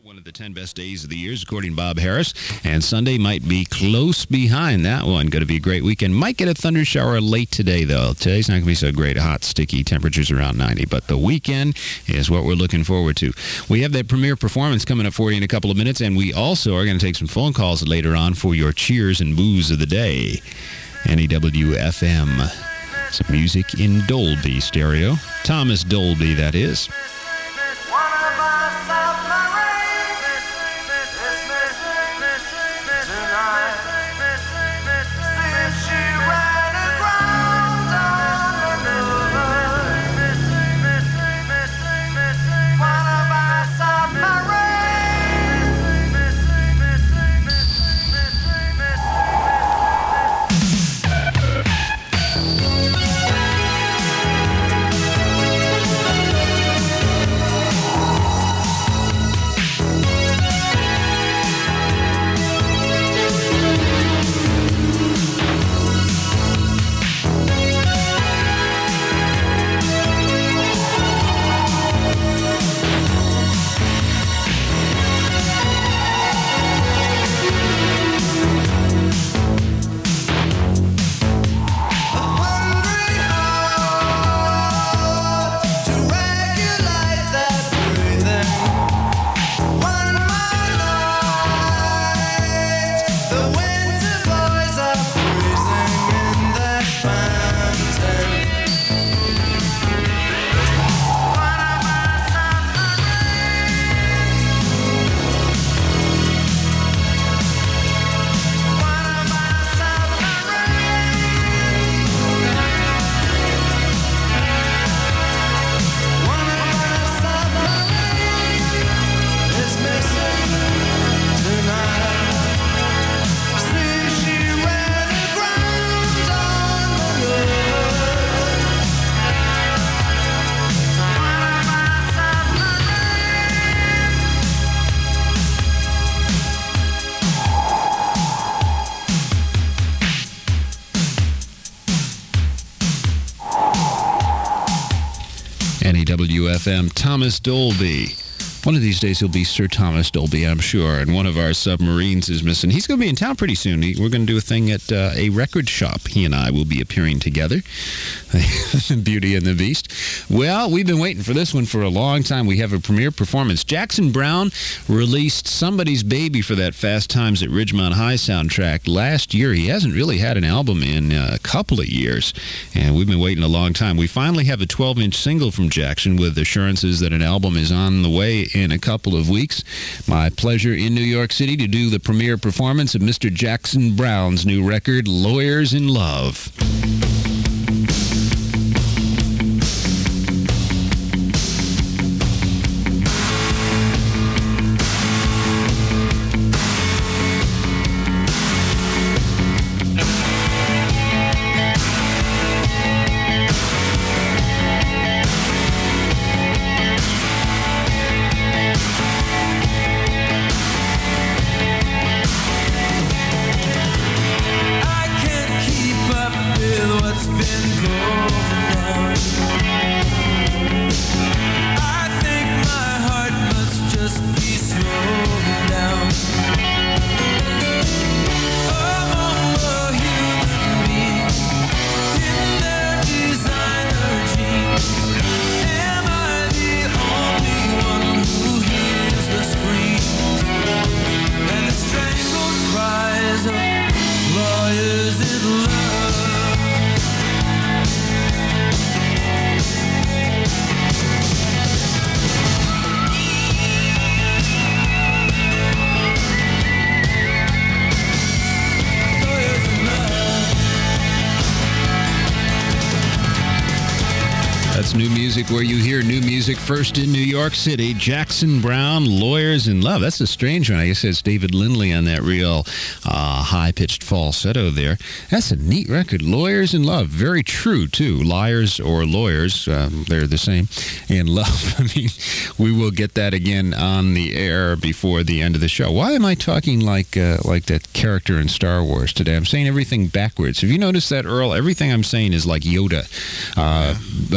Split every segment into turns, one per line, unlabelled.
One of the 10 best days of the year, according to Bob Harris. And Sunday might be close behind that one. Going to be a great weekend. Might get a thunder shower late today, though. Today's not going to be so great. Hot, sticky temperatures around 90. But the weekend is what we're looking forward to. We have that premiere performance coming up for you in a couple of minutes. And we also are going to take some phone calls later on for your cheers and boos of the day. NEWFM. Some music in Dolby stereo. Thomas Dolby, that is. NEWFM, Thomas Dolby. One of these days he'll be Sir Thomas Dolby, I'm sure, and one of our submarines is missing. He's going to be in town pretty soon. We're going to do a thing at a record shop. He and I will be appearing together. Beauty and the Beast. Well, we've been waiting for this one for a long time. We have a premiere performance. Jackson Browne released Somebody's Baby for that Fast Times at Ridgemont High soundtrack last year. He hasn't really had an album in a couple of years, and we've been waiting a long time. We finally have a 12-inch single from Jackson with assurances that an album is on the way in a couple of weeks. My pleasure in New York City to do the premiere performance of Mr. Jackson Browne's new record, Lawyers in Love. New music where you hear new music first in New York City. Jackson Browne, Lawyers in Love. That's a strange one. I guess it's David Lindley on that real high-pitched falsetto there. That's a neat record. Lawyers in Love. Very true, too. Liars or lawyers, they're the same. In love. I mean, we will get that again on the air before the end of the show. Why am I talking like that character in Star Wars today? I'm saying everything backwards. Have you noticed that, Earl? Everything I'm saying is like Yoda. It will be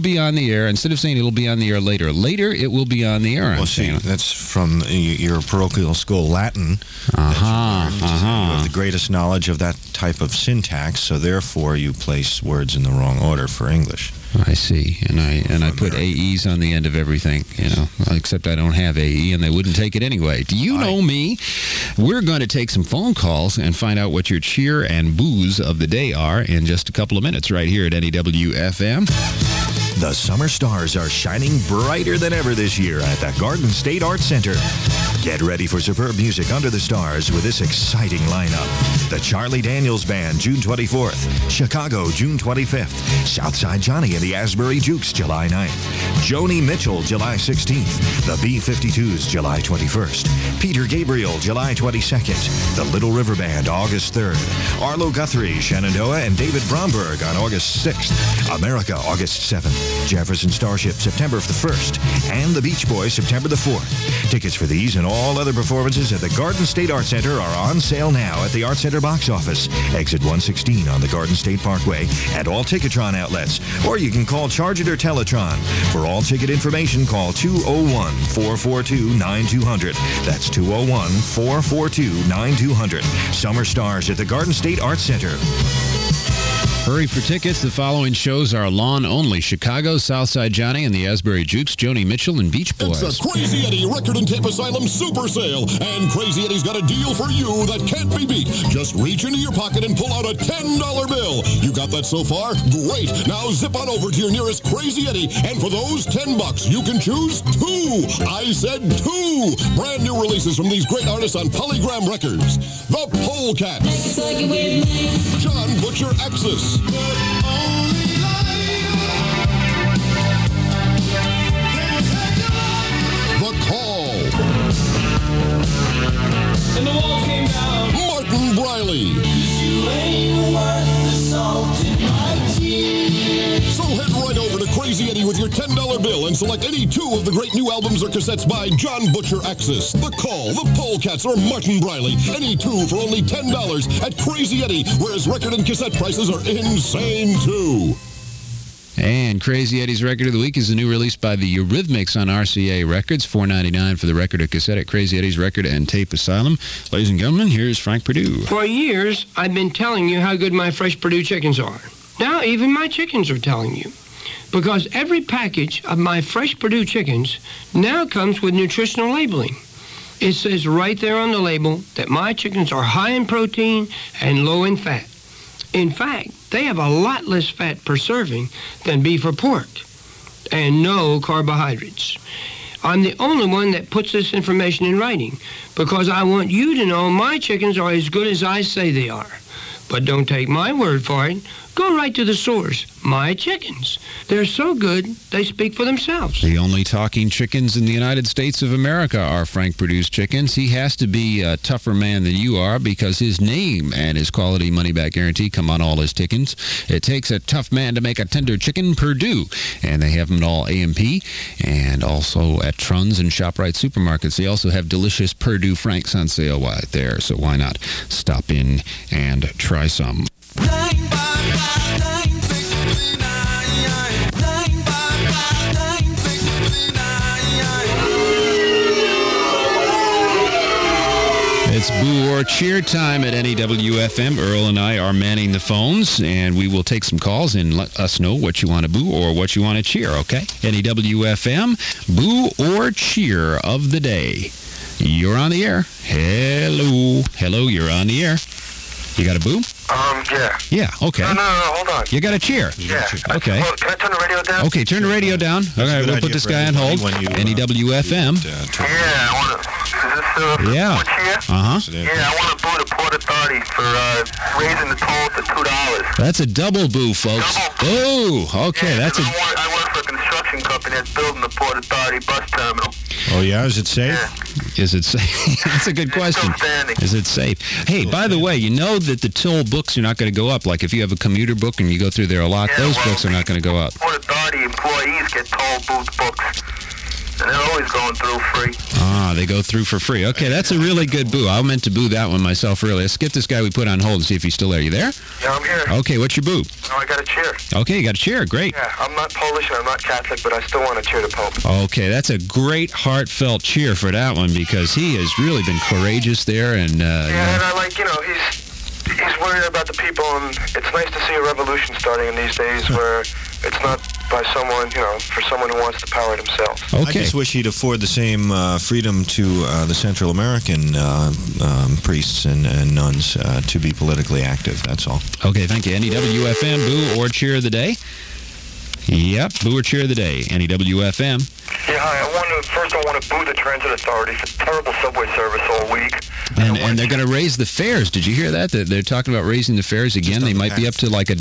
be on the air. Instead of saying it'll be on the air later, it will be on the air.
Well, see, that's from your parochial school Latin. You have the greatest knowledge of that type of syntax, so therefore you place words in the wrong order for English.
I see, and I put AEs on the end of everything, except I don't have AE, and they wouldn't take it anyway. Do you know me? We're going to take some phone calls and find out what your cheer and boos of the day are in just a couple of minutes right here at NEWFM.
The summer stars are shining brighter than ever this year at the Garden State Arts Center. Get ready for superb music under the stars with this exciting lineup. The Charlie Daniels Band, June 24th. Chicago, June 25th. Southside Johnny and the Asbury Jukes, July 9th. Joni Mitchell, July 16th. The B-52s, July 21st. Peter Gabriel, July 22nd. The Little River Band, August 3rd. Arlo Guthrie, Shenandoah, and David Bromberg on August 6th. America, August 7th. Jefferson Starship, September the 1st. And the Beach Boys, September the 4th. Tickets for these and all other performances at the Garden State Arts Center are on sale now at the Arts Center box office, exit 116 on the Garden State Parkway, and all Ticketron outlets. Or you can call Charge It or Teletron. For all ticket information, call 201-442-9200. That's 201-442-9200. Summer Stars at the Garden State Arts Center.
Hurry for tickets. The following shows are lawn only. Chicago, Southside Johnny and the Asbury Jukes, Joni Mitchell and Beach Boys.
It's a Crazy Eddie Record and Tape Asylum Super Sale. And Crazy Eddie's got a deal for you that can't be beat. Just reach into your pocket and pull out a $10 bill. You got that so far? Great. Now zip on over to your nearest Crazy Eddie. And for those $10, you can choose 2. I said 2. Brand new releases from these great artists on Polygram Records. The Polecats. John Butcher Axis. The Call.
And the walls came down.
Martin Briley.
You ain't worth the salt in my tears.
So head right over to Crazy Eddie with your $10 bill and select any 2 of the great new albums or cassettes by John Butcher Axis, The Call, The Polecats, or Martin Briley. Any 2 for only $10 at Crazy Eddie, where his record and cassette prices are insane too.
And Crazy Eddie's Record of the Week is the new release by the Eurythmics on RCA Records, $4.99 for the record or cassette at Crazy Eddie's Record and Tape Asylum. Ladies and gentlemen, here's Frank Perdue.
For years, I've been telling you how good my fresh Perdue chickens are. Now even my chickens are telling you. Because every package of my fresh Perdue chickens now comes with nutritional labeling. It says right there on the label that my chickens are high in protein and low in fat. In fact, they have a lot less fat per serving than beef or pork, and no carbohydrates. I'm the only one that puts this information in writing because I want you to know my chickens are as good as I say they are. But don't take my word for it. Go right to the source, My Chickens. They're so good, they speak for themselves.
The only talking chickens in the United States of America are Frank Perdue's chickens. He has to be a tougher man than you are because his name and his quality money-back guarantee come on all his chickens. It takes a tough man to make a tender chicken, Perdue. And they have them at all A&P and also at Trun's and ShopRite supermarkets. They also have delicious Perdue Franks on sale right there, so why not stop in and try some. It's Boo or Cheer time at NEWFM. Earl and I are manning the phones, and we will take some calls and let us know what you want to boo or what you want to cheer, okay? NEWFM, Boo or Cheer of the day. You're on the air. Hello. Hello, you're on the air. You got a boo?
Yeah.
Yeah, okay.
No, hold on.
You got a cheer?
Yeah.
Okay.
Well, can I turn the radio down?
Okay, turn the radio down. Okay, we'll put this guy on hold. NEWFM.
Yeah, I want to... Is this
Yeah.
Boo Cheer?
Uh-huh.
Yeah, I want to boo the Port Authority for raising the toll to $2.
That's a double boo, folks.
Double
Boo! Okay,
yeah,
that's a...
I work for a construction company that's building the Port Authority bus terminal.
Oh, yeah? Is it safe?
Yeah.
Is it safe? That's a good question.
Still standing.
Is it safe? Hey, by the way, you know that the toll books are not going to go up. Like if you have a commuter book and you go through there a lot,
Yeah,
those
well,
books are not going to go up.
Port Authority employees get toll booth books. And they're always going through free.
Ah, they go through for free. Okay, that's a really good boo. I meant to boo that one myself earlier. Let's get this guy we put on hold and see if he's still there. You there?
Yeah, I'm here.
Okay, what's your boo?
Oh, I got a cheer.
Okay, you got a cheer. Great.
Yeah, I'm not Polish and I'm not Catholic, but I still want to cheer the Pope.
Okay, that's a great heartfelt cheer for that one because he has really been courageous there. And
yeah, and I like, he's worried about the people, and it's nice to see a revolution starting in these days where it's not by someone, for someone who wants the power themselves.
Okay.
I just wish he'd afford the same freedom to the Central American priests and nuns to be politically active. That's all.
Okay, thank you. Any WFM, boo or cheer of the day? Yep, boo or cheer of the day. Any WFM.
Yeah, hi. I want to boo the transit authority for terrible subway service all week.
And they're going to raise the fares. Did you hear that? They're talking about raising the fares again. They might be up to like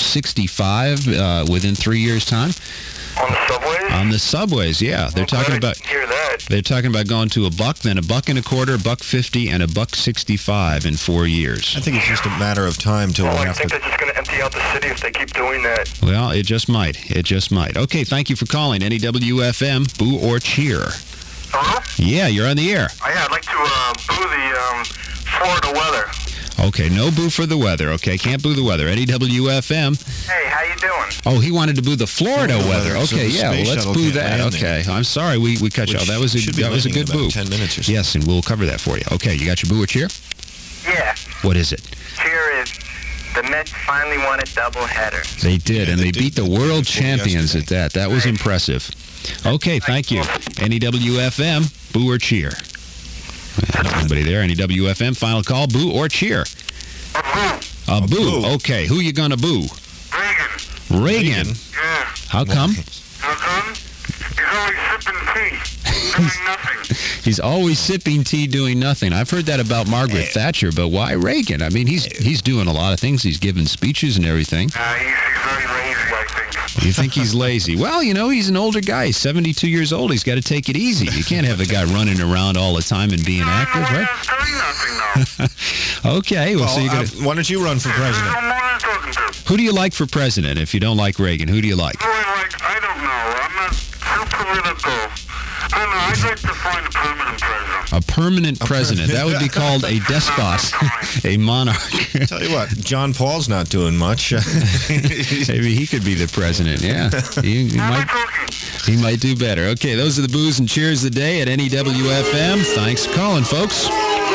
$1.65 within 3 years' time.
On the subways?
On the subways, yeah. They're talking about.
Hear that?
They're talking about going to $1, then $1.25, $1.50, and $1.65 in 4 years.
I think it's just a matter of time till we
I
have
think
to.
they're just going to empty out the city if they keep doing that.
Well, it just might. It just might. Okay, thank you for calling. Any WFM, boo or cheer?
Hello?
Yeah, you're on the air.
Oh, yeah, I'd like to boo the Florida weather.
Okay, no boo for the weather. Okay, can't boo the weather. Any WFM.
Hey, how you doing?
Oh, he wanted to boo the Florida weather.
So
Okay,
the
yeah, well,
space
let's
shuttle
boo
can't
that.
land
Okay,
there.
I'm sorry we cut you off. That was a
Should be
good
landing in
boo.
about 10 minutes or so.
Yes, and we'll cover that for you. Okay, you got your boo or cheer?
Yeah.
What is it?
Cheer is the Mets finally won a doubleheader.
They did,
Yeah,
and
they
they
did
beat the
before
world champions
yesterday.
at that. That was impressive. Okay, thank you. Any WFM, boo or cheer? Nobody there. Any WFM, final call, boo or cheer? A boo.
boo.
Okay, who you gonna boo?
Reagan.
Reagan.
Yeah.
How come?
How come? He's always sipping tea, doing nothing.
He's always sipping tea, doing nothing. I've heard that about Margaret Thatcher, but why Reagan? I mean, he's doing a lot of things. He's giving speeches and everything.
He's very lazy, I think.
You think he's lazy? Well, he's an older guy. He's 72 years old. He's got to take it easy. You can't have the guy running around all the time and being active, right?
He's doing nothing, though.
Okay, well, so you got.
Why don't you run for president?
What am I talking to?
Who do you like for president? If you don't like Reagan, who do you like?
I don't know. I'm not too political. I don't know. I'd like to find a permanent president.
A permanent president. That would be called a despot, a monarch.
Tell you what, John Paul's not doing much.
Maybe he could be the president. Yeah, he might do better. Okay, those are the boos and cheers of the day at NEWFM. Thanks for calling, folks.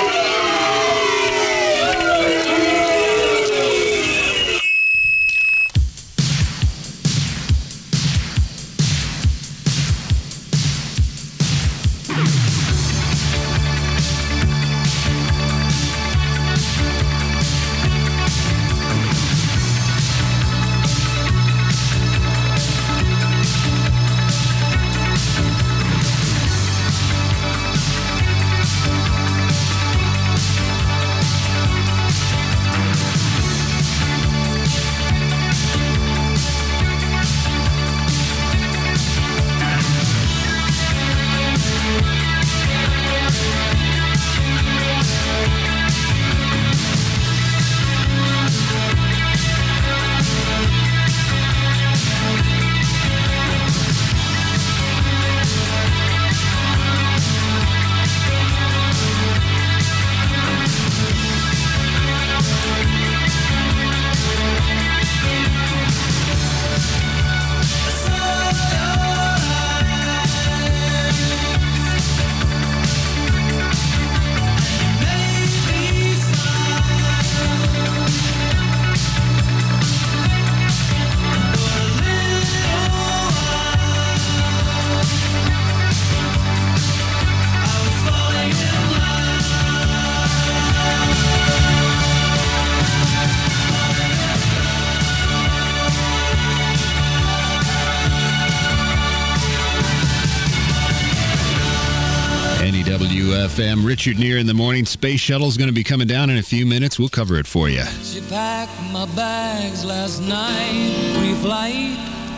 WFM, Richard Neer in the morning. Space Shuttle's going to be coming down in a few minutes. We'll cover it for you.
She packed my bags last night, pre-flight.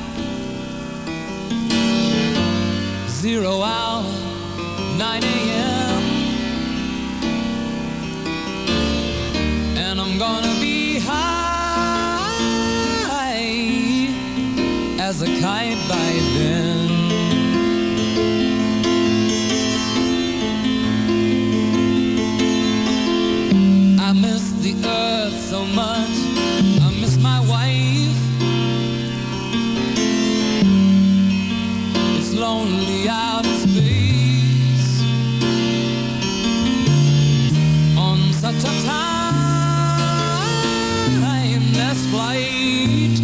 0 hour, 9 a.m. And I'm gonna be high as a kite by then.
how much I miss my wife. It's lonely out in space on such a timeless flight.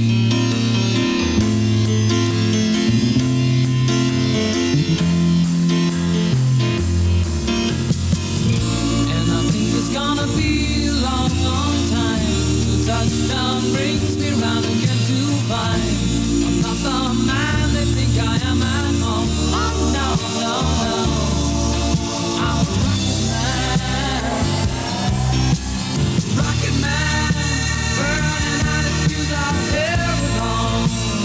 And I think it's gonna be a long, long time till touchdown brings me round again to find I'm not the man they think I am at home. Oh no, no, no, I'm a rocket man, burning out a fuse out here alone.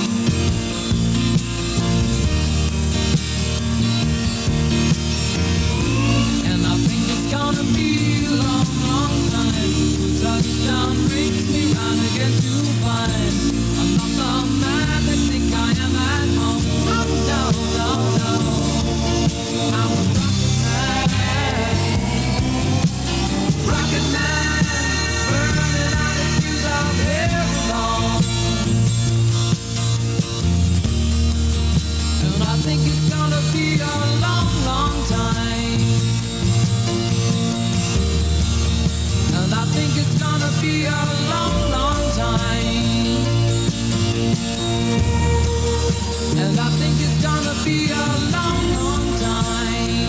And I think it's gonna be a long, long time till touchdown brings me round again to find I'm not the man they think I am at home. Oh no, no, no, I'm a rocket man, burning out a fuse out here alone. And I think it's gonna be a long, long time. And I think it's gonna be a long, long time. And I think it's gonna be a long, long time.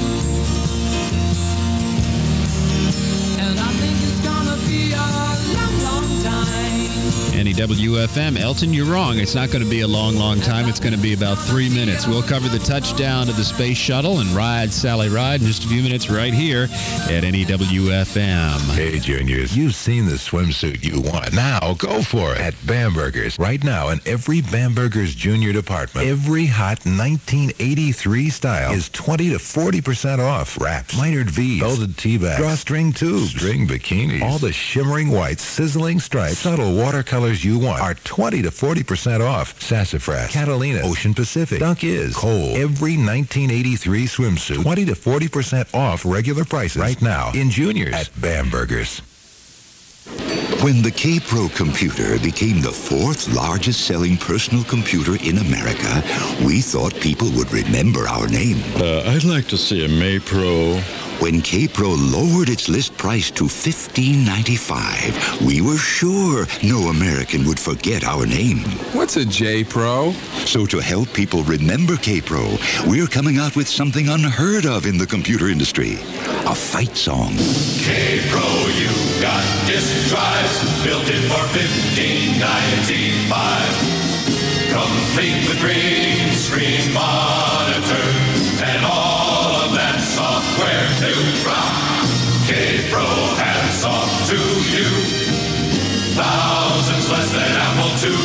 And I think it's gonna be a long, long time.
WFM. Elton, you're wrong. It's not going to be a long, long time. It's going to be about 3 minutes. We'll cover the touchdown of the space shuttle and ride Sally Ride in just a few minutes right here at WFM.
Hey, Juniors, you've seen the swimsuit you want. Now go for it at Bamberger's. Right now, in every Bamberger's Junior department, every hot 1983 style is 20 to 40% off. Wraps, mitered V's, belted teabags, drawstring tubes, string bikinis, all the shimmering whites, sizzling stripes, subtle watercolors you want are 20 to 40% off. Sassafras, Catalina, Ocean Pacific, Dunk Is, Cole. Every 1983 swimsuit, 20 to 40% off regular prices right now in Juniors at Bamberger's.
When the K-Pro computer became the fourth largest selling personal computer in America, we thought people would remember our name.
I'd like to see a May-Pro.
When K-Pro lowered its list price to $15.95, we were sure no American would forget our name.
What's a J-Pro?
So to help people remember K-Pro, we're coming out with something unheard of in the computer industry. A fight song.
K-Pro, you got disk drives, built in for $15.95. Complete with green screen monitor and all of that software to rock. K-Pro hands off to you. Thousands less than Apple II.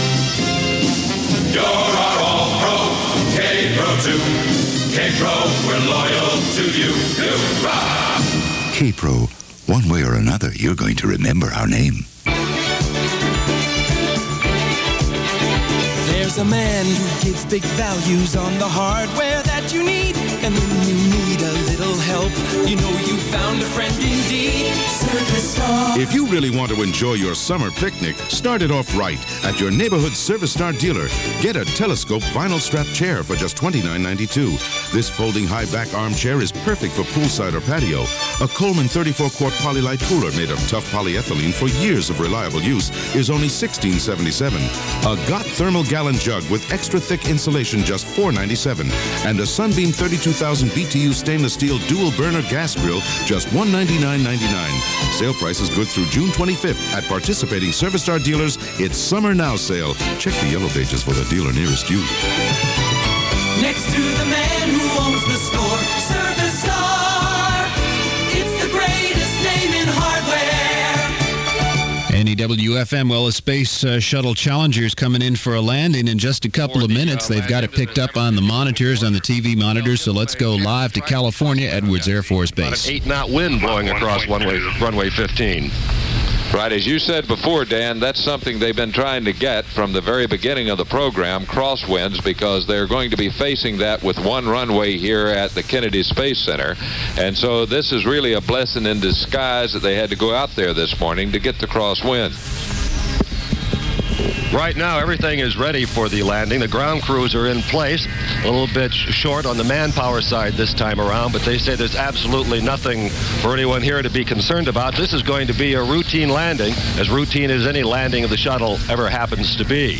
You're our all-pro, K-Pro 2. K-Pro, we're loyal to you. You rock.
K-Pro, one way or another, you're going to remember our name.
There's a man who gives big values on the hardware that you need. And when you need a little help, you know you found a friend indeed. Service Star.
If you really want to enjoy your summer picnic, start it off right at your neighborhood Service Star dealer. Get a telescope vinyl strap chair for just $29.92. This folding high back armchair is perfect for poolside or patio. A Coleman 34-quart Polylite cooler made of tough polyethylene for years of reliable use is only $16.77. A Gott thermal gallon jug with extra thick insulation just $4.97. And a Sunbeam 32,000 BTU stainless steel dual burner gas grill just $199.99. Sale price is good through June 25th at participating Service Star dealers. It's Summer Now sale. Check the yellow pages for the dealer nearest you.
Next to the man who owns the store, Service Star. It's the greatest name in hardware.
WFM, well, a Space Shuttle Challenger's coming in for a landing in just a couple of minutes. They've got it picked up on the monitors, on the TV monitors, so let's go live to California, Edwards Air Force Base.
About an 8-knot wind blowing across runway 15. Right, as you said before, Dan, that's something they've been trying to get from the very beginning of the program, crosswinds, because they're going to be facing that with one runway here at the Kennedy Space Center. And so this is really a blessing in disguise that they had to go out there this morning to get the crosswind.
Right now, everything is ready for the landing. The ground crews are in place. A little bit short on the manpower side this time around, but they say there's absolutely nothing for anyone here to be concerned about. This is going to be a routine landing, as routine as any landing of the shuttle ever happens to be.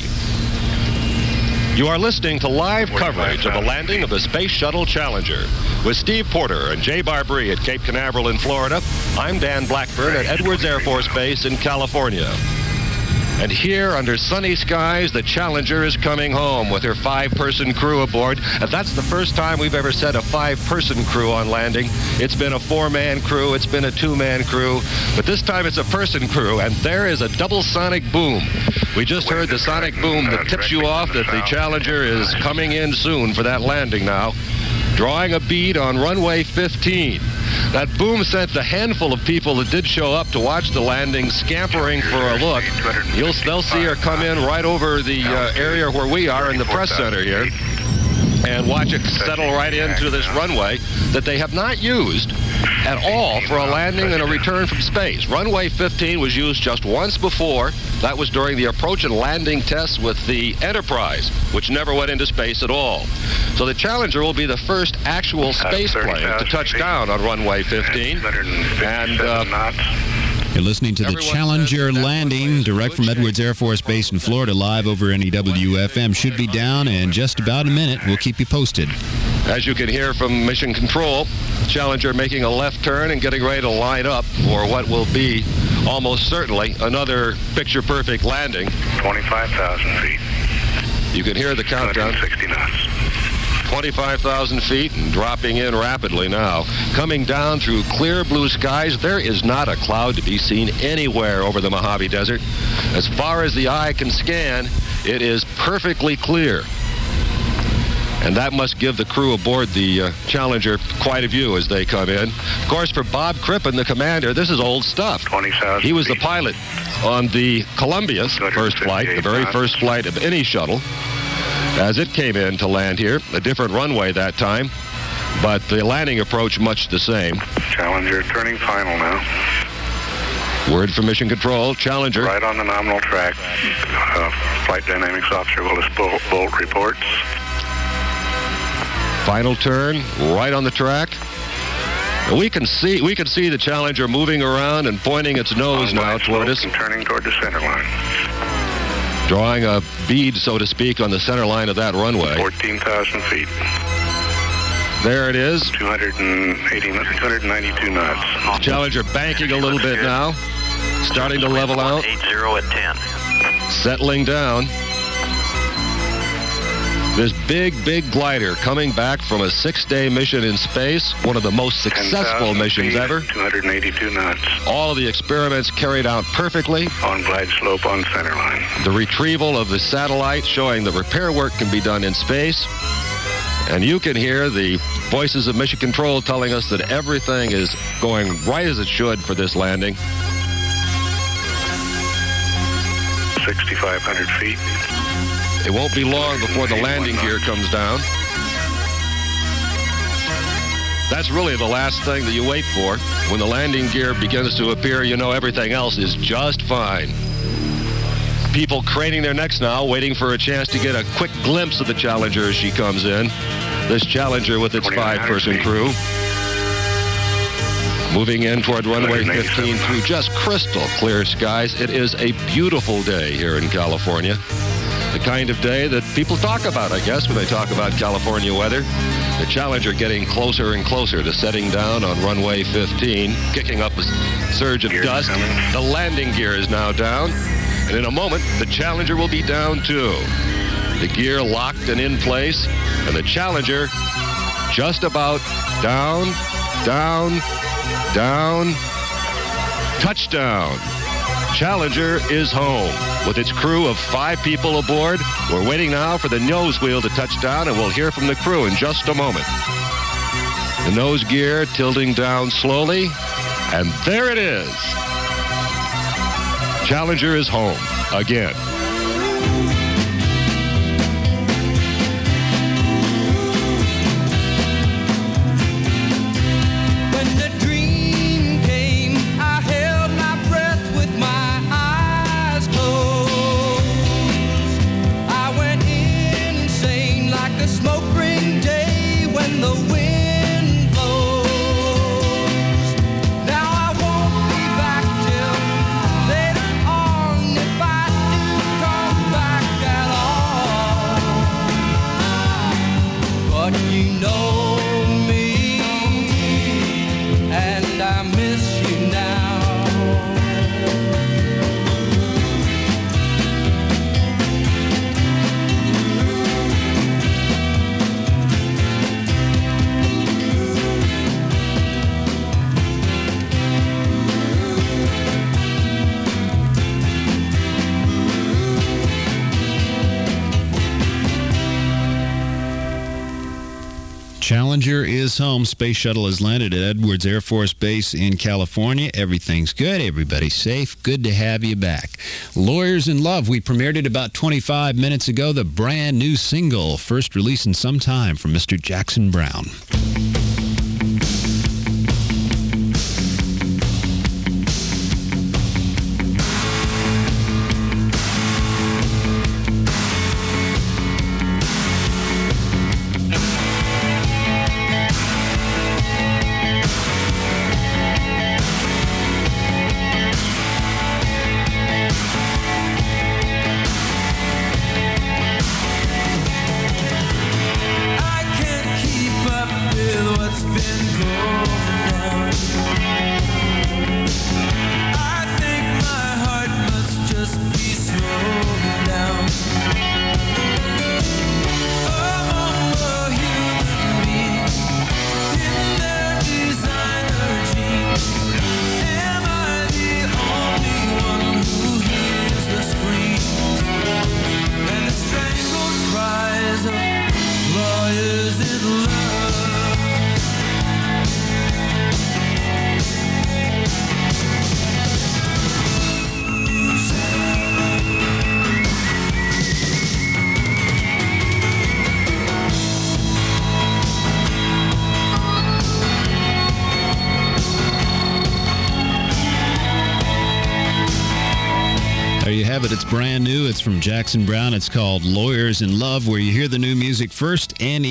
You are listening to live coverage of the landing of the Space Shuttle Challenger. With Steve Porter and Jay Barbee at Cape Canaveral in Florida, I'm Dan Blackburn at Edwards Air Force Base in California. And here, under sunny skies, the Challenger is coming home with her 5-person crew aboard. And that's the first time we've ever set a 5-person crew on landing. It's been a 4-man crew, it's been a 2-man crew, but this time it's a person crew, and there is a double sonic boom. We just heard the sonic boom that tips you off that the Challenger is coming in soon for that landing now, drawing a bead on runway 15. That boom sent the handful of people that did show up to watch the landing scampering for a look. They'll see her come in right over the area where we are in the press center here and watch it settle right into this runway that they have not used at all for a landing and a return from space. Runway 15 was used just once before. That was during the approach and landing tests with the Enterprise, which never went into space at all. So the Challenger will be the first actual space plane to touch down on runway 15. And
you're listening to the Challenger landing direct from Edwards Air Force Base in Florida, live over NEWFM. Should be down in just about a minute. We'll keep you posted.
As you can hear from Mission Control, Challenger making a left turn and getting ready to line up for what will be almost certainly another picture-perfect landing.
25,000 feet.
You can hear the countdown.
260 knots.
25,000 feet and dropping in rapidly now. Coming down through clear blue skies, there is not a cloud to be seen anywhere over the Mojave Desert. As far as the eye can scan, it is perfectly clear. And that must give the crew aboard the Challenger quite a view as they come in. Of course, for Bob Crippen, the commander, this is old stuff.
20,000
He was the pilot on the Columbia's first flight, the very first flight of any shuttle, as it came in to land here. A different runway that time, but the landing approach much the same.
Challenger turning final now.
Word from Mission Control, Challenger.
Right on the nominal track. Flight Dynamics Officer Willis Bolt reports.
Final turn, right on the track. We can see the Challenger moving around and pointing its nose now toward us.
And turning toward the center line.
Drawing a bead, so to speak, on the center line of that runway.
14,000 feet.
There it is.
292 knots.
Challenger banking a little bit now. Starting to level out.
80 at 10.
Settling down. This big glider coming back from a 6-day mission in space, one of the most successful missions ever.
282 knots.
All of the experiments carried out perfectly.
On glide slope on center line.
The retrieval of the satellite showing that repair work can be done in space. And you can hear the voices of Mission Control telling us that everything is going right as it should for this landing.
6,500 feet.
It won't be long before the landing gear comes down. That's really the last thing that you wait for. When the landing gear begins to appear, you know everything else is just fine. People craning their necks now, waiting for a chance to get a quick glimpse of the Challenger as she comes in. This Challenger with its 5-person crew. Moving in toward runway 15 through just crystal clear skies. It is a beautiful day here in California. The kind of day that people talk about, I guess, when they talk about California weather. The Challenger getting closer and closer to setting down on runway 15, kicking up a surge of dust. The landing gear is now down, and in a moment, the Challenger will be down too. The gear locked and in place, and the Challenger just about down, touchdown. Challenger is home with its crew of 5 people aboard. We're waiting now for the nose wheel to touch down, and we'll hear from the crew in just a moment. The nose gear tilting down slowly, and there it is. Challenger is home again.
Challenger is home. Space Shuttle has landed at Edwards Air Force Base in California. Everything's good. Everybody's safe. Good to have you back. Lawyers in Love. We premiered it about 25 minutes ago. The brand new single, first released in some time from Mr. Jackson Browne. It. It's brand new. It's from Jackson Browne. It's called Lawyers in Love, where you hear the new music first,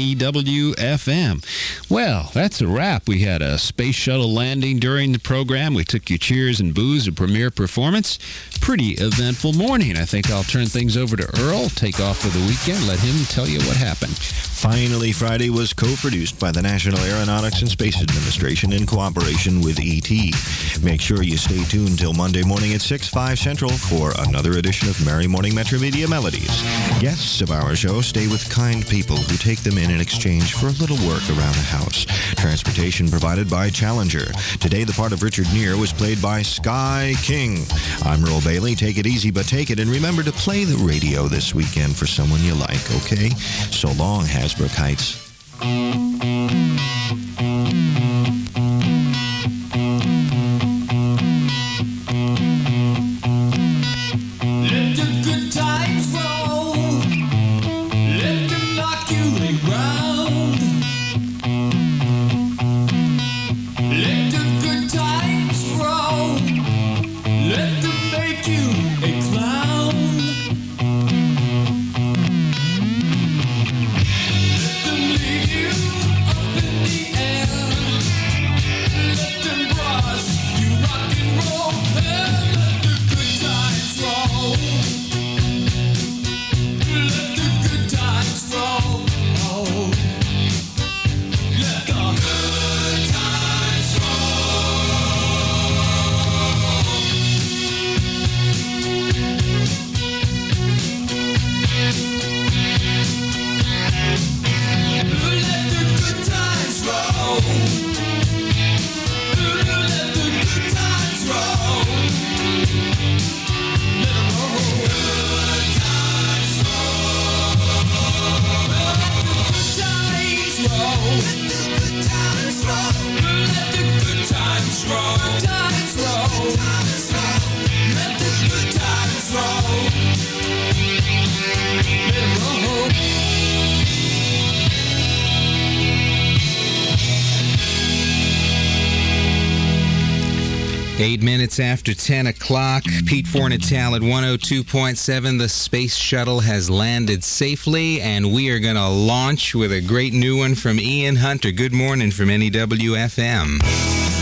NEWFM. Well, that's a wrap. We had a space shuttle landing during the program. We took you cheers and boos, a premiere performance. Pretty eventful morning. I think I'll turn things over to Earl, take off for the weekend, let him tell you what happened.
Finally Friday was co-produced by the National Aeronautics and Space Administration in cooperation with ET. Make sure you stay tuned till Monday morning at 6/5 Central for another edition of Merry Morning Metro Media Melodies. Guests of our show stay with kind people who take them in exchange for a little work around the house. Transportation provided by Challenger. Today, the part of Richard Neer was played by Sky King. I'm Earl Bailey. Take it easy, but take it. And remember to play the radio this weekend for someone you like, okay? So long, Hasbrook Heights.
Let the good
8 minutes after 10 o'clock. Pete Fornatal at 102.7. The Space Shuttle has landed safely, and we are going to launch with a great new one from Ian Hunter. Good morning from NEWFM.